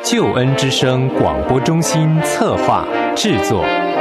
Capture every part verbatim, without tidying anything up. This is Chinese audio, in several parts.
救恩之声广播中心策划制作。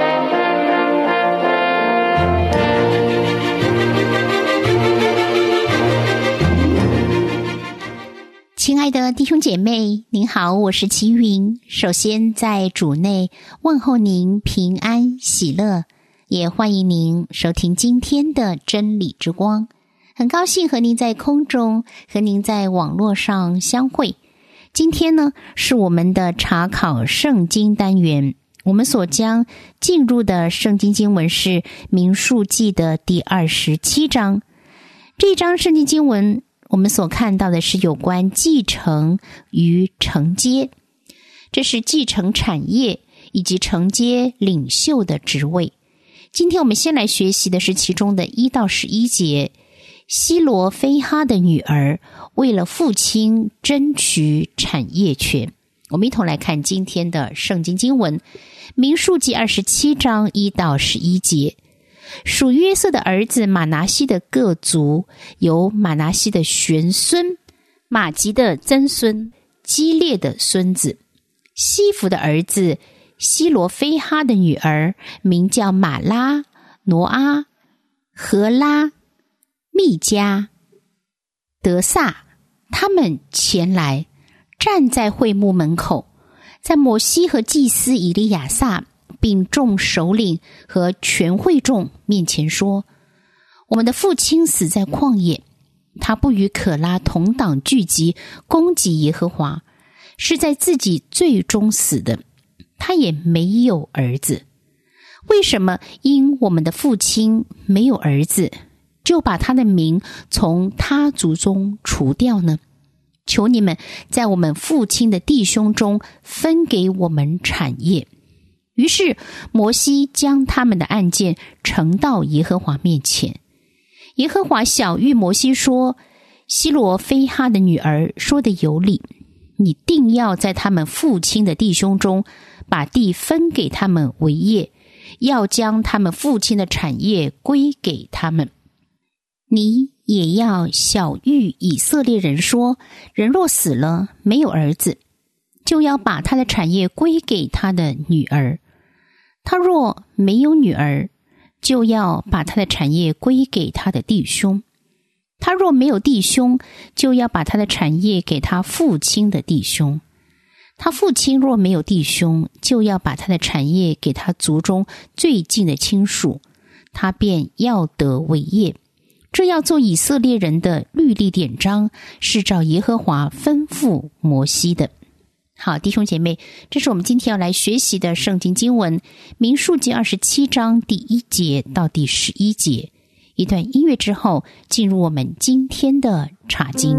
亲爱的弟兄姐妹，您好，我是齐云。首先在主内问候您平安喜乐，也欢迎您收听今天的真理之光。很高兴和您在空中，和您在网络上相会。今天呢，是我们的查考圣经单元，我们所将进入的圣经经文是民数记的第二十七章。这一章圣经经文我们所看到的是有关继承与承接，这是继承产业以及承接领袖的职位。今天我们先来学习的是其中的一到十一节。西罗非哈的女儿为了父亲争取产业权。我们一同来看今天的圣经经文，民数记二十七章一到十一节。属约瑟的儿子马拿西的各族，由马拿西的玄孙、马吉的曾孙、基列的孙子。西弗的儿子西罗非哈的女儿名叫玛拉、挪阿、荷拉、密加、德萨，他们前来站在会幕门口，在摩西和祭司以利亚撒并众首领和全会众面前说：我们的父亲死在旷野，他不与可拉同党聚集攻击耶和华，是在自己罪中死的，他也没有儿子。为什么因我们的父亲没有儿子，就把他的名从他族中除掉呢？求你们在我们父亲的弟兄中分给我们产业。于是摩西将他们的案件呈到耶和华面前。耶和华晓谕摩西说：西罗非哈的女儿说的有理，你定要在他们父亲的弟兄中把地分给他们为业，要将他们父亲的产业归给他们。你也要晓谕以色列人说：人若死了没有儿子，就要把他的产业归给他的女儿；他若没有女儿，就要把他的产业归给他的弟兄；他若没有弟兄，就要把他的产业给他父亲的弟兄；他父亲若没有弟兄，就要把他的产业给他族中最近的亲属，他便要得为业。这要做以色列人的律例典章，是照耶和华吩咐摩西的。好，弟兄姐妹，这是我们今天要来学习的圣经经文，民数记二十七章第一节到第十一节。一段音乐之后，进入我们今天的查经。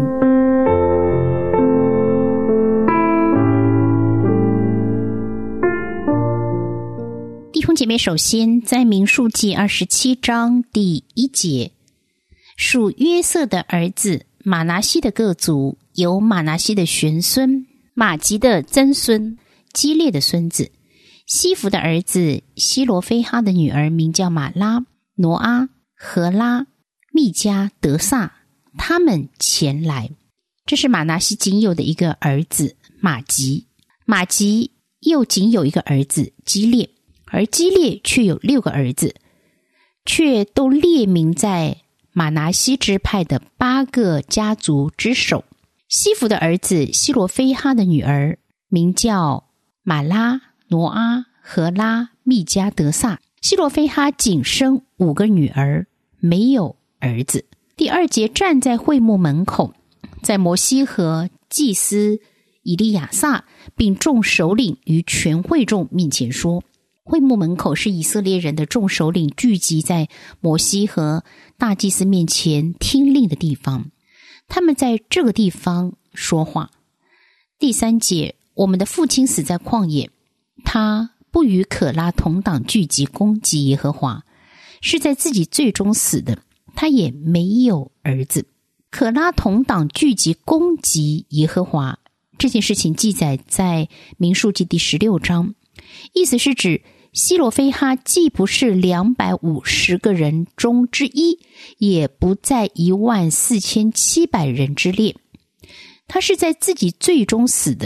弟兄姐妹，首先在民数记二十七章第一节，属约瑟的儿子马拿西的各族，由马拿西的玄孙、马吉的曾孙、基列的孙子。西弗的儿子西罗非哈的女儿名叫玛拉、挪阿、荷拉、密加、德萨，他们前来。这是马拿西仅有的一个儿子马吉，马吉又仅有一个儿子基列，而基列却有六个儿子，却都列名在马拿西支派的八个家族之首。西弗的儿子西罗非哈的女儿名叫玛拉、挪阿、荷拉、密加、德萨。西罗非哈仅生五个女儿，没有儿子。第二节，站在会幕门口，在摩西和祭司以利亚撒并众首领与全会众面前说。会幕门口是以色列人的众首领聚集在摩西和大祭司面前听令的地方，他们在这个地方说话。第三节，我们的父亲死在旷野，他不与可拉同党聚集攻击耶和华，是在自己罪中死的，他也没有儿子。可拉同党聚集攻击耶和华，这件事情记载在民数记第十六章，意思是指西罗非哈既不是两百五十个人中之一，也不在一万四千七百人之列，他是在自己罪中死的，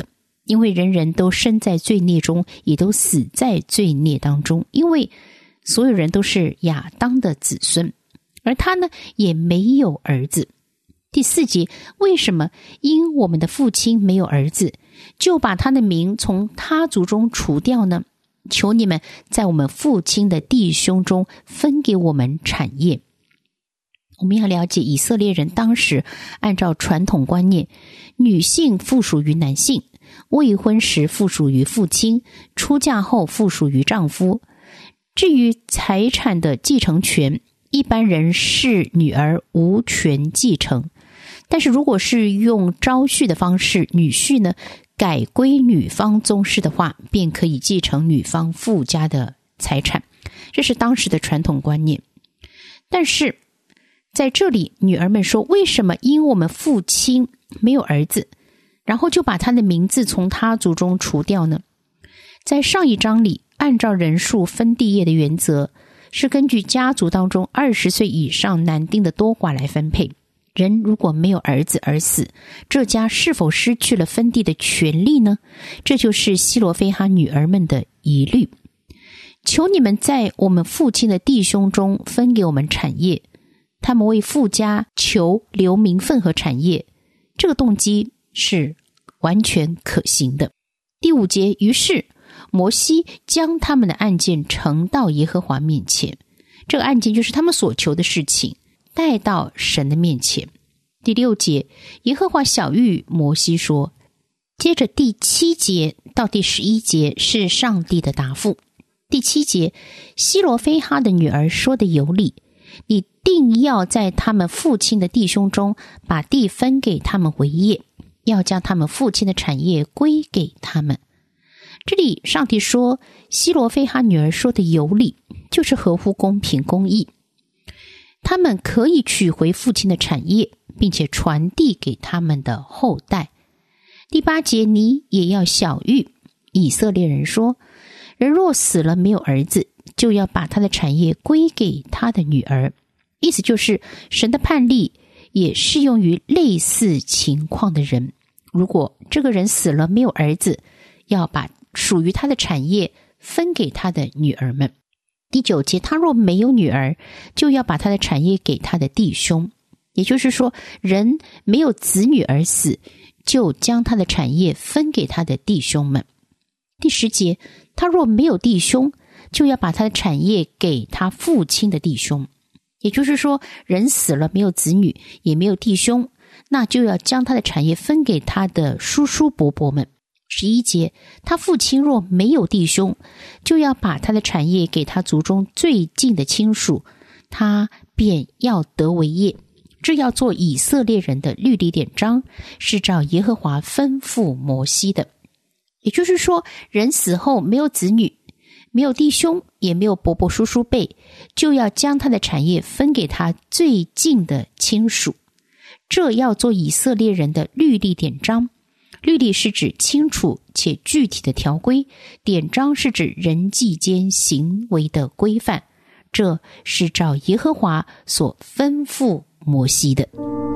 因为人人都身在罪孽中，也都死在罪孽当中，因为所有人都是亚当的子孙，而他呢也没有儿子。第四节，为什么因我们的父亲没有儿子，就把他的名从他族中除掉呢？求你们在我们父亲的弟兄中分给我们产业。我们要了解以色列人当时按照传统观念，女性附属于男性，未婚时附属于父亲，出嫁后附属于丈夫。至于财产的继承权，一般人视女儿无权继承，但是如果是用招婿的方式，女婿呢改归女方宗室的话，便可以继承女方父家的财产，这是当时的传统观念。但是在这里女儿们说，为什么因我们父亲没有儿子，然后就把他的名字从他族中除掉呢？在上一章里，按照人数分地业的原则，是根据家族当中二十岁以上男丁的多寡来分配。人如果没有儿子而死，这家是否失去了分地的权利呢？这就是西罗非哈女儿们的疑虑。求你们在我们父亲的弟兄中分给我们产业。他们为父家求留名分和产业，这个动机是完全可行的。第五节，于是摩西将他们的案件呈到耶和华面前，这个案件就是他们所求的事情，带到神的面前。第六节，耶和华晓谕摩西说，接着第七节到第十一节是上帝的答复。第七节，西罗非哈的女儿说的有理，你定要在他们父亲的弟兄中把地分给他们为业，要将他们父亲的产业归给他们。这里上帝说西罗非哈女儿说的有理，就是合乎公平公义，他们可以取回父亲的产业，并且传递给他们的后代。第八节，你也要晓谕以色列人说，人若死了没有儿子，就要把他的产业归给他的女儿。意思就是神的判例也适用于类似情况的人，如果这个人死了没有儿子，要把属于他的产业分给他的女儿们。第九节，他若没有女儿，就要把他的产业给他的弟兄。也就是说，人没有子女而死，就将他的产业分给他的弟兄们。第十节，他若没有弟兄，就要把他的产业给他父亲的弟兄。也就是说，人死了没有子女，也没有弟兄，那就要将他的产业分给他的叔叔伯伯们。十一节，他父亲若没有弟兄，就要把他的产业给他族中最近的亲属，他便要得为业。这要做以色列人的律例典章，是照耶和华吩咐摩西的。也就是说，人死后没有子女，没有弟兄，也没有伯伯叔叔辈，就要将他的产业分给他最近的亲属。这要做以色列人的律例典章。律例是指清楚且具体的条规，典章是指人际间行为的规范。这是照耶和华所吩咐摩西的。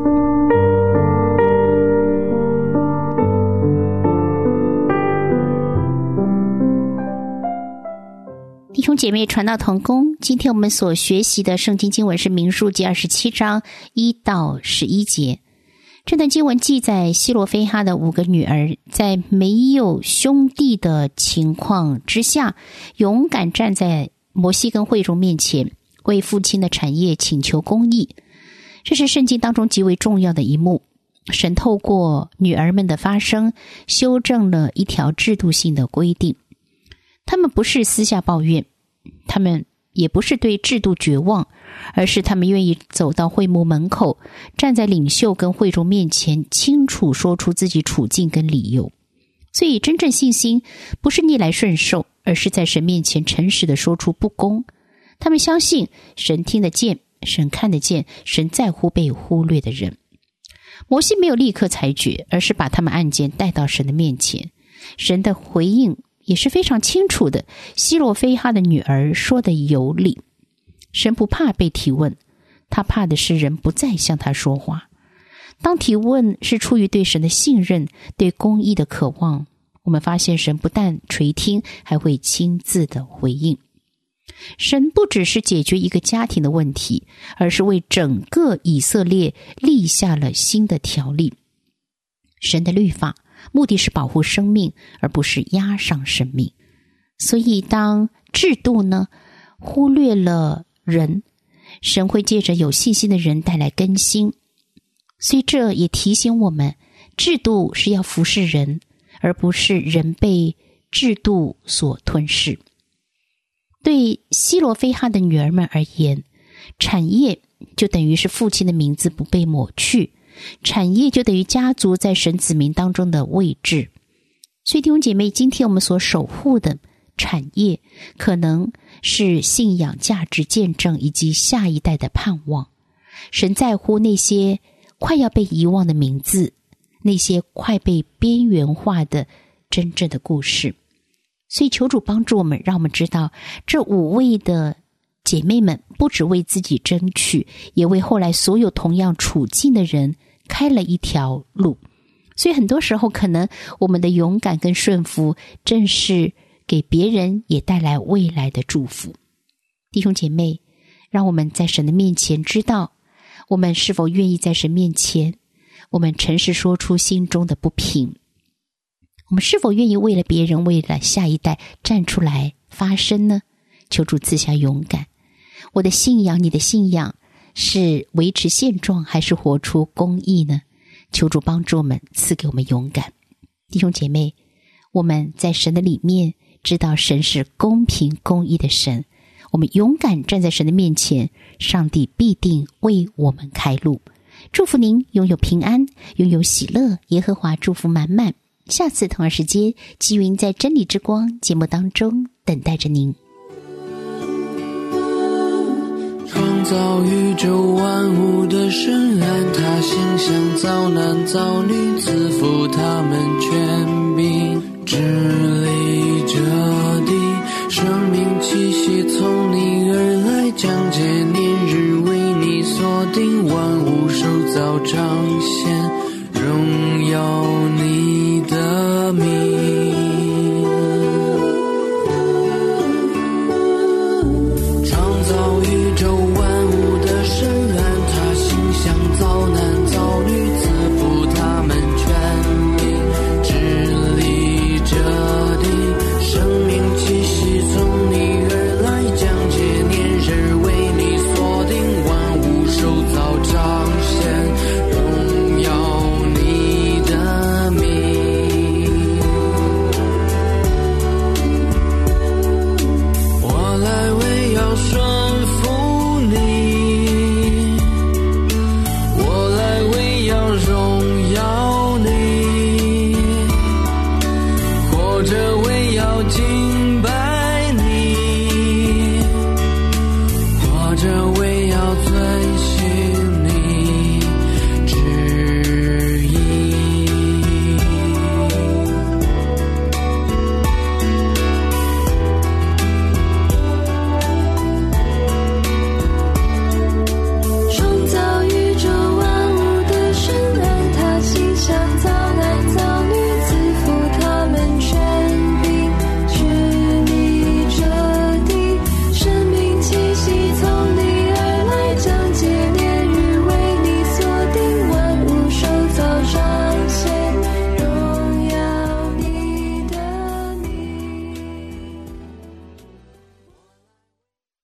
弟兄姐妹，传道同工，今天我们所学习的圣经经文是民数记二十七章一到十一节。这段经文记载西罗非哈的五个女儿在没有兄弟的情况之下，勇敢站在摩西跟会众面前，为父亲的产业请求公义。这是圣经当中极为重要的一幕。神透过女儿们的发声，修正了一条制度性的规定。他们不是私下抱怨，他们也不是对制度绝望，而是他们愿意走到会幕门口，站在领袖跟会众面前，清楚说出自己处境跟理由。所以真正信心不是逆来顺受，而是在神面前诚实地说出不公。他们相信神听得见，神看得见，神在乎被忽略的人。摩西没有立刻裁决，而是把他们案件带到神的面前。神的回应也是非常清楚的，西罗非哈的女儿说的有理。神不怕被提问，他怕的是人不再向他说话。当提问是出于对神的信任，对公义的渴望， 我们发现神不但垂听，还会亲自的回应。神不只是解决一个家庭的问题，而是为整个以色列立下了新的条例。神的律法目的是保护生命，而不是压上生命。所以当制度呢忽略了人，神会借着有信心的人带来更新。所以这也提醒我们，制度是要服侍人，而不是人被制度所吞噬。对西罗非哈的女儿们而言，产业就等于是父亲的名字不被抹去，产业就等于家族在神子民当中的位置。所以弟兄姐妹，今天我们所守护的产业，可能是信仰、价值、见证以及下一代的盼望。神在乎那些快要被遗忘的名字，那些快被边缘化的真正的故事。所以求主帮助我们，让我们知道这五位的姐妹们不只为自己争取，也为后来所有同样处境的人开了一条路。所以很多时候可能我们的勇敢跟顺服，正是给别人也带来未来的祝福。弟兄姐妹，让我们在神的面前知道，我们是否愿意在神面前，我们诚实说出心中的不平。我们是否愿意为了别人，为了下一代站出来发声呢？求主赐下勇敢。我的信仰，你的信仰是维持现状，还是活出公义呢？求主帮助我们，赐给我们勇敢。弟兄姐妹，我们在神的里面知道神是公平公义的神，我们勇敢站在神的面前，上帝必定为我们开路。祝福您拥有平安，拥有喜乐，耶和华祝福满满。下次同样时间，积云在真理之光节目当中等待着您。 创造宇宙万物的神，按他形象造男造女，赐福他们权柄，治理这地，生命气息从你而来，讲解年日为你所定，万物受造彰显，荣耀你的名。